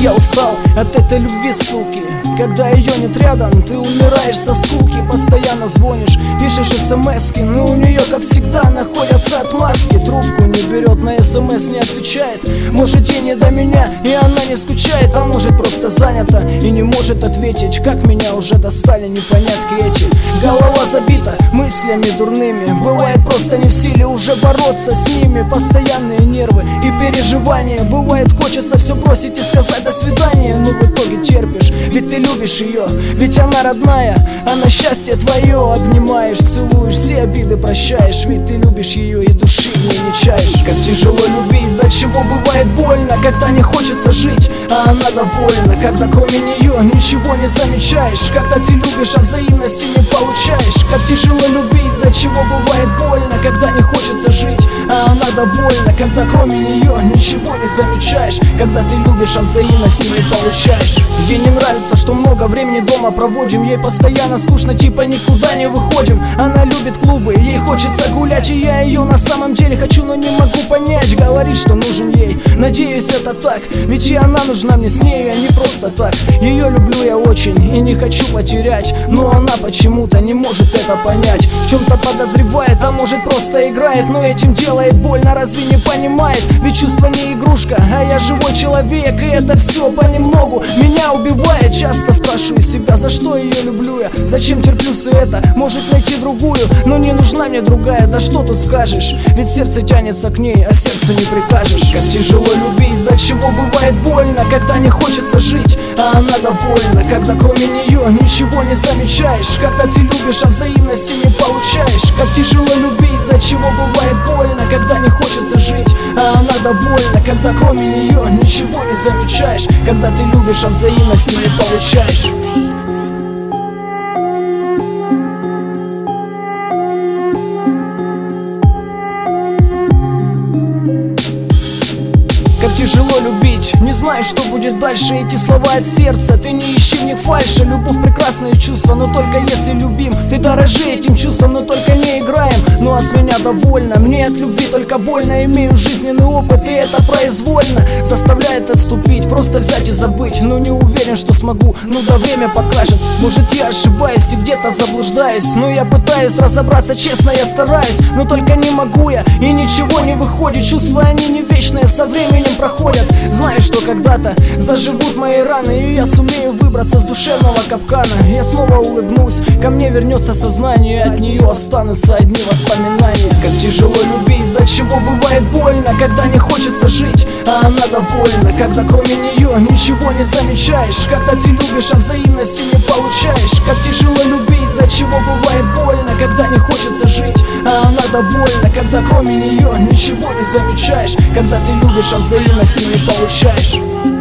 я устал от этой любви, суки. Когда ее нет рядом, ты умираешь со скуки. Постоянно звонишь, пишешь смски, но у нее, как всегда, находятся отмазки. Трубку не берет, на смс не отвечает. Может, ей не до меня, и она не скучает. А может, просто занята и не может ответить. Как меня уже достали непонятки эти. Голова забита мыслями дурными. Бывает, просто не в силе уже бороться с ними. Постоянные нервы и переживания. Бывает, хочется все бросить и сказать до свидания, но в итоге терпишь, ведь ты любишь ее, ведь она родная, она счастье твое. Обнимаешь, целуешь, все обиды прощаешь, ведь ты любишь ее и души в ней не чаешь. Как тяжело любить, до чего бывает больно, когда не хочется жить, а она довольна. Когда кроме нее ничего не замечаешь, когда ты любишь, а взаимности не получаешь. Как тяжело любить, до чего бывает больно, когда не хочется жить, а она довольна. Когда кроме нее ничего не замечаешь, когда ты любишь, а взаимности не получаешь. Ей не нравится, что много времени дома проводим, ей постоянно скучно, типа никуда не выходим. Она любит клубы, ей хочется гулять, и я ее на самом деле хочу, но не могу понять. Говорит, что нужен ей, надеюсь, это так, ведь и она нужна мне, с нею я не просто так. Ее люблю я очень и не хочу потерять, но она почему-то не может это понять. В чем-то подозревает, а может просто играет, но этим делает больно, разве не понимает? Ведь чувство не игрушка, а я живой человек, и это все понемногу меня убивает. Часто спрашиваю себя, за что ее люблю я, зачем терплю все это, может найти другую, но не нужна мне другая, да что тут скажешь, ведь сердце тянется к ней, а сердцу не прикажешь. Как тяжело любить, до чего бывает больно, когда не хочется жить, а она довольна. Когда кроме нее ничего не замечаешь, когда ты любишь, а взаимности не получаешь. Как тяжело любить, до чего бывает больно, когда не хочется жить, а она довольна. Когда кроме нее ничего не замечаешь, когда ты любишь, а взаимности не получаешь. Как тяжело любить, не знаю, что будет дальше. Эти слова от сердца, ты не ищи в них фальши. Любовь прекрасное чувство, но только если любим. Ты дорожи этим чувством, но только не играем. Ну а с меня довольно, мне от любви только больно. Имею жизненный опыт, и это произвольно заставляет отступить, просто взять и забыть. Но не уверен, что смогу, ну да время покажет. Может, я ошибаюсь и где-то заблуждаюсь, но я пытаюсь разобраться, честно я стараюсь. Но только не могу я, и ничего не выходит. Чувства они не вечные, со временем проходят. Знаю, что когда-то заживут мои раны, и я сумею выбраться с душевного капкана. Я снова улыбнусь, ко мне вернется сознание, и от нее останутся одни воспоминания. Как тяжело любить, до чего бывает больно, когда не хочется жить, а она довольна. Когда кроме нее ничего не замечаешь, когда ты любишь, а взаимности не получаешь. Как тяжело любить, до чего бывает больно, когда не хочется жить, а она довольна. Когда кроме нее ничего не замечаешь, когда ты любишь, а взаимности не получаешь.